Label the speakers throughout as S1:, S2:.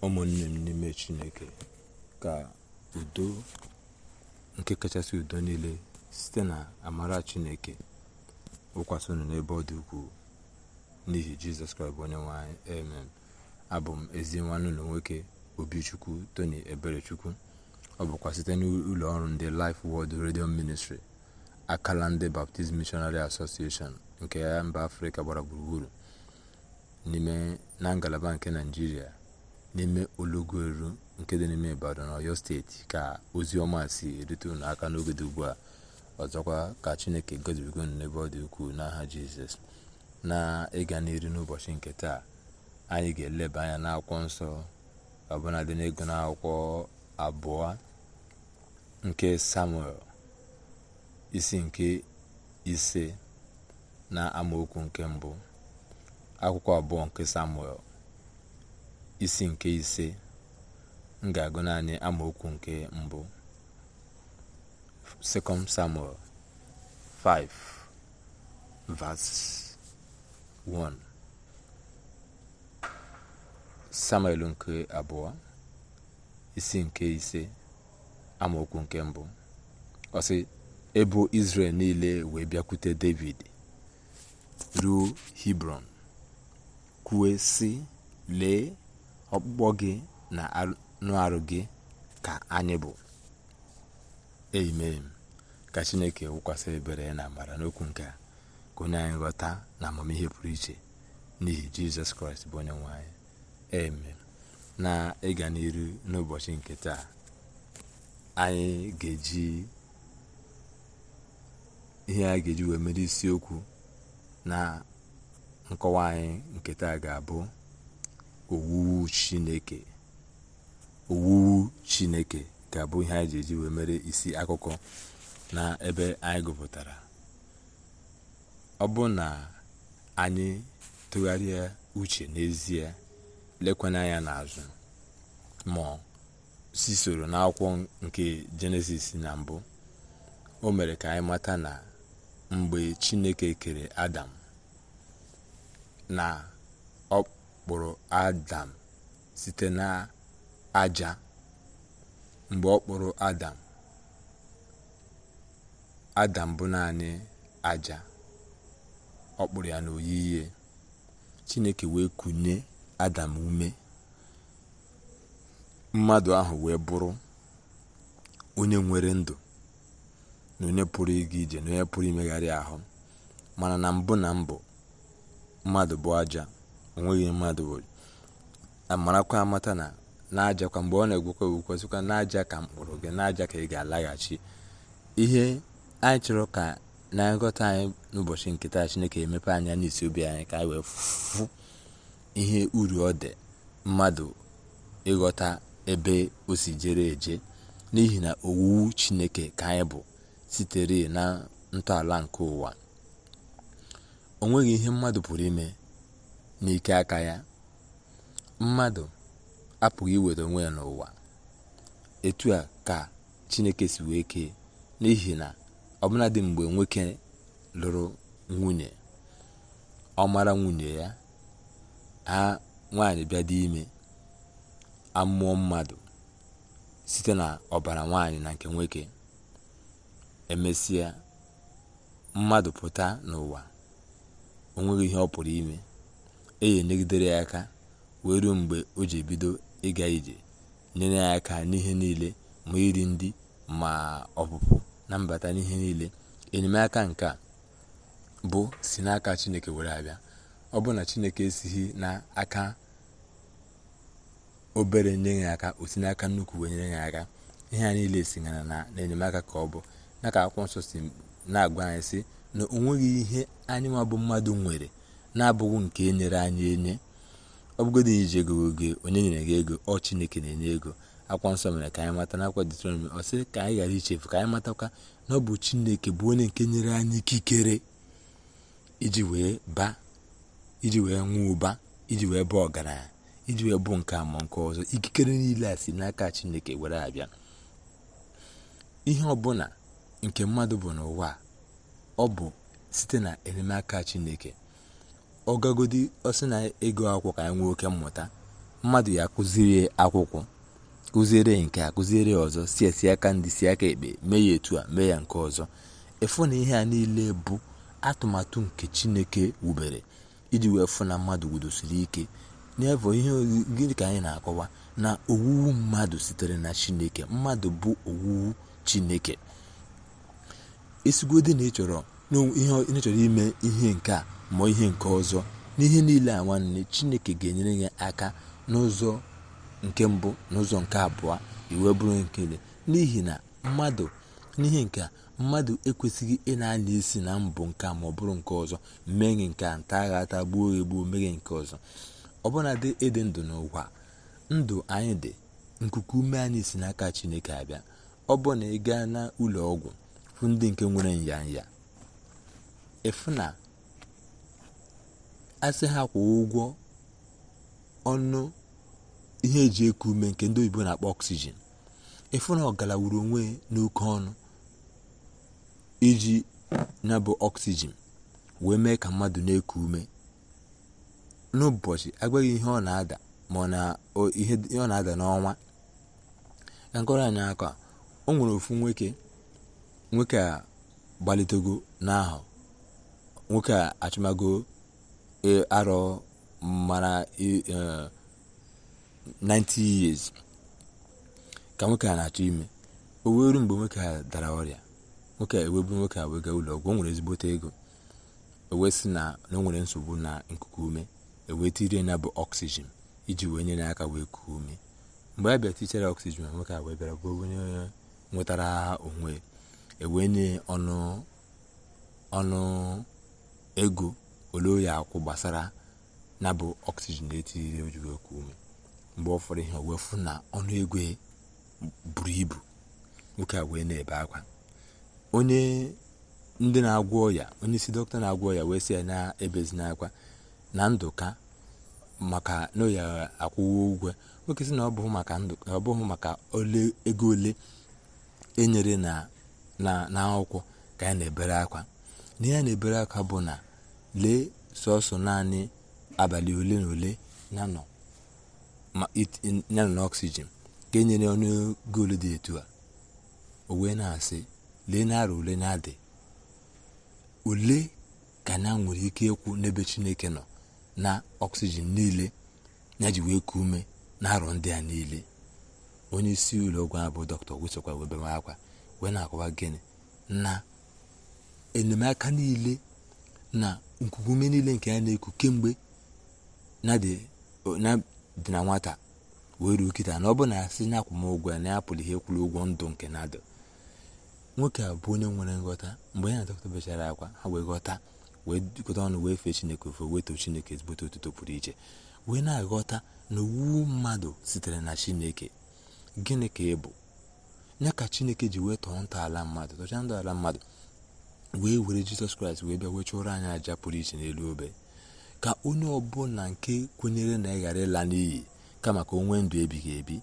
S1: ụmụnne m n'ime Chineke, ka udo nke kachasị udo niile site na amara Chineke wụkwasị unu n'ebe ọ dị ukwuu n'ihi Jizọs Kraịst bụ onye nwe anyị. Amen. Abụ m ezi nwanne ụlọ nwoke Obichukwu Tony Eberechukwu. Ọ bụkwa site n'ụlọ ọrụ ndị Life Word Radio Ministry, akala ndị Baptist Missionary Association nke ya mba Afrịka gbara gburugburu n'ime na ngalaba nke Naịjirịa, n'ime Olugweru nke dị n'ime Ibadan, Ọyọ steeti, ka ozi ọma si erute unu aka n'oge dị ugbu a. Ọzọkwa ka Chineke gozibigo unu n'ebe ọ dị ukwuu n'aha Jizọs. Na ịga n'iru n'ụbọchị nke taa, anyị ga-eleba anya n'akwụkwọ nsọ, ọbụna dị n'ego n'akwụkwọ abụọ nke Samuel, isi nke 5 na amaokwu nke mbụ. Akwụkwọ abụọ nke Samuel, isi nke 5, m ga-agụ naanị amaokwu nke mbụ. 2 Samuel 5 verse 1. Samuel nke abụọ, isi nke 5, amaokwu nke mbụ. Ọ sị, ebo Izrel niile wee bịakwute David ruo Hebron, kwue sị, lee, ọkpụkpọ gị na anụ arụ gị ka anyị bụ. Amen. Ka Chineke wụkwasị ebere na amara n'okwu nke a, ka onye anyị ghọta na amamihe pụrụ iche n'ihi Jizọs Kraịst bụ onye nwe anyị. Amen. Na ịga n'iru n'ụbọchị nke taa, anyị ga-eji wee mere isiokwu na nkọwa anyị nke taa ga-abụ owuwu Chineke. Owuwu Chineke ga-abụ ihe anyị ga-eji wee mere isi akụkọ na ebe anyị gụpụtara. Ọ bụ na anyị tụgharịa uche n'ezie, lekwana anya n'azụ, ma si soro n'akwụkwọ nke Jenesis na mbụ, o mere ka anyị mata na mgbe Chineke kere Adam, na ọ kpụrụ Adam site na aja. Mgbe ọ kpụrụ Adam bụ naanị aja, ọ kpụrụ ya n'oyiyi. Chineke wee kunye Adam ume, mmadụ ahụ wee bụrụ onye nwere ndụ na onye pụrụ ịga ije na onye pụrụ imegharị ahụ. Mana na mbụ mmadụ bụ aja, onweghị mmadụ bụ. Amarakwa amata na n'aja kwa, mgbe ọ na-egwukwa egwukwasịkwa n'aja ka mkpụrụ gị, n'aja ka ị ga-alaghachi. Ihe anyị chọrọ ka na nghọta anyị n'ụbọchị nke taa, Chineke emepe anya n'isi obi anyị ka anyị wee fụ ihe uru ọ dị mmadụ ịghọta ebe o si jere eje, n'ihi na owuwu Chineke ka anyị bụ sitere na ntọala nke ụwa. O nweghị ihe mmadụ pụrụ ime n'ike aka ya. Mmadụ apụghị iweta onwe ya n'ụwa etu a ka Chineke si wee kee, n'ihi na ọbụladị mgbe nwoke lụrụ nwunye, ọ mara nwunye ya, ha nwaanyị bịa dị ime, amụọ mmadụ site na ọbara nwaanyị na nke nwoke, emesịa mmadụ pụta n'ụwa, o nweghị ihe ọ pụrụ ime. Negidere ya aka wee ruo mgbe o ji ebido ịga ije, nyere ya aka n'ihe niile, ma iri ndị, ma ọpụpụ na mbata n'ihe niile. Enyemaka nke a bụ si n'aka Chineke were abịa. Ọ bụ na Chineke esighị n'aka obere nye ya aka, o si n'aka nnukwu wee nyere ya aka. Ihe a niile si na enyemaka ka ọ bụ, na ka akwụkwọ nsọ si na-agwa anyị sị na o nweghị ihe anyị nwa bụ mmadụ nwere na-abụghị nke e nyere anyị enye. Ọ bụgodị iji ego oge, onye nyere gị ego, ọ Chineke na-enye ego. Akwụkwọ nsọ mere ka anyị mata n'akwụkwọ Deuteronomy, ọ sị ka anyị ghara ichefu, ka anyị matakwa na ọ bụ Chineke bụ onye nke nyere anyị ikikere iji wee nwee ụba, iji wee bụ ọgaranya, iji wee bụ nke a ma nke ọzọ. Ikikere niile a si n'aka Chineke were abịa. Ihe ọbụla nke mmadụ bụ n'ụwa, ọ bụ site na enyemaka Chineke. Ọgagodi ọ sị na ego akwụkwọ ka anyị nwee oke mmụta, mmadụ ya akụziri akwụkwọ, kụziere nke a, kụziere ọzọ, si aka ndị si aka ekpe, mee ya etu a, mee ya nke ọzọ. Efu na ihe a niile bụ atụmatụ nke Chineke wubere iji wee fụ na mmadụ wudosiri ike n'evo. Ihe gịnị ka anyị na-akọwa? Na owuwu mmadụ sitere na Chineke. Mmadụ bụ owuwu Chineke. Esigodi na ịchọrọ ime ihe nke a ma ihe nke ọzọ, n'ihe niile a nwanne, Chineke ga-enyere ya aka n'ụzọ nke mbụ, n'ụzọ nke abụọ, iwe bụrụ nkele. N'ihi na mmadụ n'ihe nke a, mmadụ ekwesịghị ị na-anya isi na mbụ nke a ma ọ bụrụ nke ọzọ, mmeghe nke a, nta agha ata, gbuo egbuo, meghe nke ọzọ. Ọbụna dị ịdị ndụ n'ụwa, ndụ anyị dị, nkuku ume anyị si n'aka Chineke abịa. Ọ bụ na ị gaa na ụlọ ọgwụ fụ ndị nke nwere nyanya, efu na asị ha kwụọ ụgwọ ọnụ ihe eji eku ume nke ndị oyibo na-akpọ oxygen, efu na ọ galawuru onwe n'oke ọnụ iji nyabụ oxygen wee mee ka mmadụ na-eku ume n'ụbọchị. Agwaghị ihe ọ na-ada ma ọ na ihe ọ na-ada n'ọnwa. Ka nkọrọ anyị aka, o nwere ofu nwoke a gbalitego n'ahụ. Nwoke a achụmago arọ mara 90 years ka nwoke a na-achọ ime. O wee ruo mgbe nwoke a dara ọrịa, nwoke a eweburu nwoke a wega ụlọ ọgwụ. O nwere ezigbote ego. O wee sị na o nwere nsogbu na nkuku ume, ewee tirie ya bụ oxygen iji wee nyere aka wee kuo ume. Mgbe a bịa tichere oxygen, nwoke a wee bịara bụ onye nwetara onwe, ewee nye ọnụ ego ole ya akwụ gbasara na bụ oxygen etiri o ji wee kuo ume. Mgbe ọ fọrọ ihe, o wee fụ na ọnụ ego buru ibu. Nwoke a wee na-ebe akwa. Onye ndị na-agwọ ọya, onye isi dọkịta na-agwọ ọya wee sị ya na-ebezi n'akwa na Ndụka maka na ya akwụwo ụgwọ. Nwoke sị na ọ bụghị maka Ndụka, ọ bụghị maka ego ole enyere na akwụkwọ ka ya na-ebere akwa. Na ya na-ebere akwa bụ na lee sọsọ naanị abalị ole na ole ya nọ na oxygen ka enyere ọnụ ego ole dị etu a. O wee na-asị, lee na-arụ ole na-adị, ole ka na nwere ike ịkwụ n'ebe Chineke nọ na oxygen niile ya ji wee kuo ume na-arọ ndị a niile. Onye isi ụlọ ọgwụ ahụ bụ dọkịta wesokwa wee bewe akwa wee na-akọwa gịnị? Na enyemaka niile na nkuku ume niile nke ya na-eku kemgbe na dị na nwata wee ruo kịta, na ọ bụ na asị na akwụmụgwọ ya na ya pụrụ ihe kwụrụ ụgwọ ndụ nke na-adị. Nwoke a bụ onye nwere nghọta. Mgbe ya na dọkịta bechara akwa, ha wee ghọta, wee jikọta ọnụ, wee fee Chineke ofe, wee too Chineke ezigbote otuto pụrụ iche, wee na-aghọta na owu mmadụ sitere na Chineke. Gịnị ka ị bụ? Ya ka Chineke ji wee tọọ ntọala mmadụ, tọchaa ntọala mmadụ, wee were Jizọs Kraịst wee bịa wee chụọrọ anyị aja pụrụ iche n'elu obe, ka onye ọbụla nke kwenyere na ị ghara ịla n'iyi, kama ka o nwee ndụ ebighị ebi.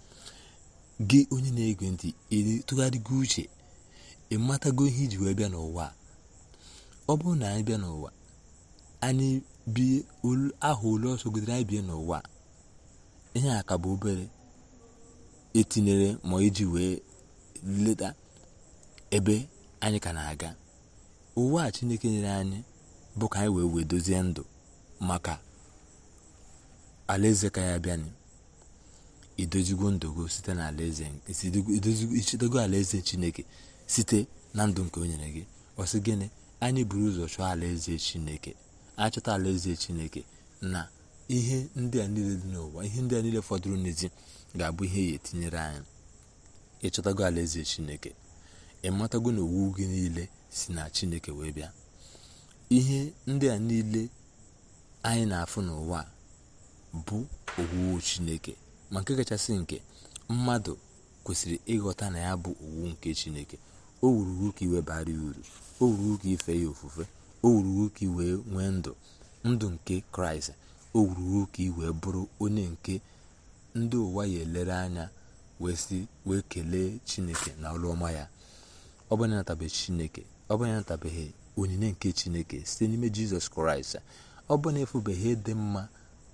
S1: Gị onye na-ege ntị, tụgharịgo uche, ị matago ihe iji wee bịa n'ụwa. Ọ bụrụ na anyị bịa n'ụwa, anyị bie ahụ ole ọsọ godere anyị bie n'ụwa, ihe a ka bụ obere etinyere ma iji wee leta ebe anyị ka na-aga. Ụwa a Chineke nyere anyị bụ ka anyị wee dozie ndụ maka alaeze ka ya bịanị. Idozigo ndụ site na alaeze, ichetago alaeze Chineke site na ndụ nke o nyere gị. Ọ sị gịnị? Anyị buru ụzọ chọọ alaeze Chineke. Achọta alaeze Chineke, na ihe ndị a niile dị n'ụwa, ihe ndị a niile fọdụrụ n'ezi ga-abụ ihe ya etinyere anyị. Ịchọtago alaeze Chineke, ịmatago na owu gị niile si na Chineke wee bịa. Ihe ndị a niile anyị na-afụ n'ụwa bụ owuwu Chineke. Ma nke kachasị nke mmadụ kwesịrị ịghọta na ya bụ owu nke Chineke. O wuru ka iwe bara uru, o wuru ka ife ya ofufe, o wuru ka iwe nwee ndụ nke Kraịst, o wuru ka iwe bụrụ onye nke ndị ụwa ya elere anya wee kelee Chineke na ọrụ ọma ya. Ọ bụ na natabeghị Chineke, ọ bụ na natabeghị onyinye nke Chineke site n'ime Jizọs Kraịst, ọ bụ na efubeghị dị mma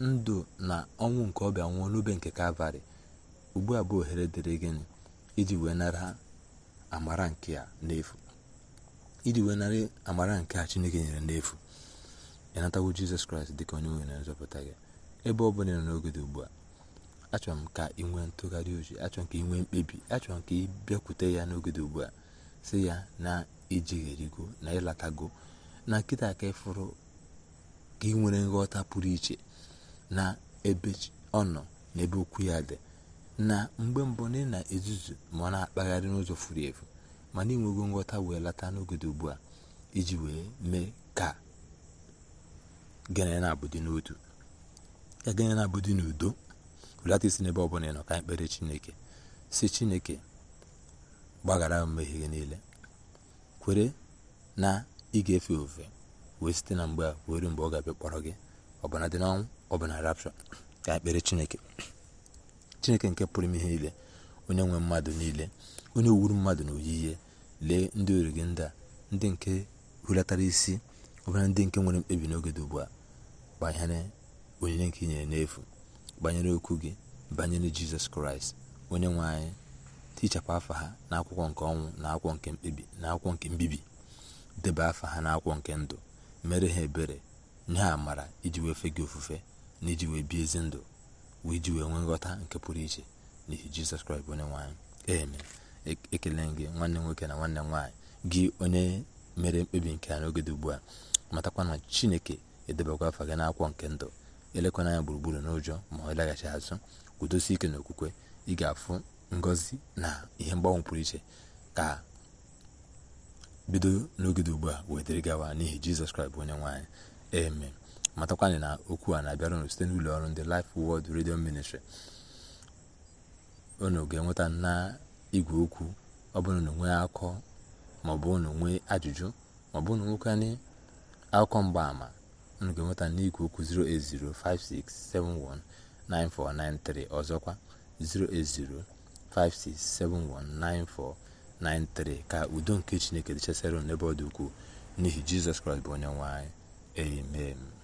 S1: ndụ na ọnwụ nke ọbịa nwụọ n'obe nke Kalvarị, ugbu a bụ ohere dịrị gịnị iji wee nara amara nke a n'efu, iji wee nara amara nke a Chineke nyere n'efu. ịnatawo Jizọs Kraịst dịka onye nwe na nzọpụta gị. Ebe ọ bụla nọ n'oge dị ugbu a, achọrọ m ka ị nwee ntụgharị uche, achọrọ m ka ị nwee mkpebi, achọrọ m ka ị bịakwute ya n'oge dị ugbu a, sị ya na ijegherigo na ịlatago, na nkịta ka ịfụrụ ka ị nwere nghọta pụrụ iche na ebe ọ nọ na ebe okwu ya dị, na mgbe mbụ na ị na-ezuzu ma ọ na-akpagharị n'ụzọ furu efu, mana ịnwego nghọta wee lata n'oge dị ugbu a iji wee mee ka gịnị na-abụdị n'otu, ka gịnị na-abụdị n'udo. Hulata isi n'ebe ọbụla ị nọ ka anyị kpere Chineke, si Chineke gbaghara mmehie gị niile, kwere na ị ga-efe ofe wee site na mgbe a were mgbe ọ ga-abịa kpọrọ gị, ọbụna dị n'ọnwụ, ọbụna rapshọ. Ka anyị kpere Chineke. Chineke nke pụrụ ime ihe niile, onye nwe mmadụ niile, onye wuru mmadụ na oyiyi, lee ndị ori gị ndị a, ndị nke hulatara isi, ọbụna ndị nke nwere mkpebi n'oge dị ugbu a banyere onyinye nke inyere n'efu, banyere okwu gị, banyere Jizọs Kraịst onye nwe anyị. Tichapụ afa ha n'akwụkwọ nke ọnwụ na akwụkwọ nke mkpebi na akwụkwọ nke mbibi, deba afa ha n'akwụkwọ nke ndụ. Mere ha ebere, nye ha amara iji wee fe gị ofufe na iji wee bie ezi ndụ, wee iji wee nwee nghọta nke pụrụ iche n'ihi Jizọs Kraịst onye nwe anyị. Amen. Ekele gị nwanne nwoke na nwanne nwaanyị, gị onye mere mkpebi nke a n'oge dị ugbu a. Matakwa na Chineke edebakwa afa gị n'akwụkwọ nke ndụ. Elekwana anya gburugburu n'ụjọ ma ọ laghachi azụ, kwudosi ike n'okwukwe, ị ga-afụ ngọzi na ihe mgbanwe pụrụ iche ka bido n'oge dị ugbu a wee dịrị gawa n'ihi Jizọs Kraịst bụ onye nwe anyị. Amen. Matakwana na okwu a na-abịara unu site n'ụlọ ọrụ ndị Life Word Radio Ministry. Unu ga-enweta na igwe okwu ọ bụrụ na nwee akọ maọbụ unu nwee ajụjụ maọbụ unu nwekwana akụkọ mgbaama, unu ga-enweta n'igwe okwu 08056719493, ọzọkwa 08056719493. ka udo nke Chineke dịchasịrị n'ebe ọ dị ukwuu n'ihi Jizọs Kraịst bụ onye nwe anyị. Amen.